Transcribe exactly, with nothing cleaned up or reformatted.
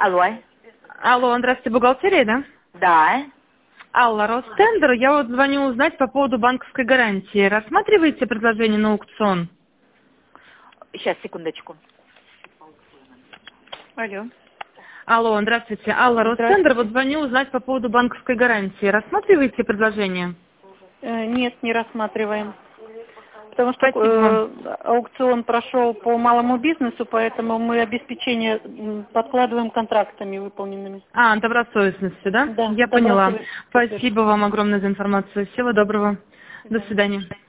Алло. Алло, здравствуйте, бухгалтерия, да? Да. Алла, Ростендер, я вот звоню узнать по поводу банковской гарантии. Рассматриваете предложение на аукцион? Сейчас, секундочку. Алло. Алло, здравствуйте. Алла, Ростендер, Здравствуйте. вот звоню узнать по поводу банковской гарантии. Рассматриваете предложение? Э, Нет, не рассматриваем. Потому что Спасибо вам. э, аукцион прошел по малому бизнесу, поэтому мы обеспечение м, подкладываем контрактами выполненными. А, добросовестностью, да? Да, Я поняла. добросовестность Спасибо подтверждена. вам огромное за информацию. Всего доброго. До До свидания. свидания.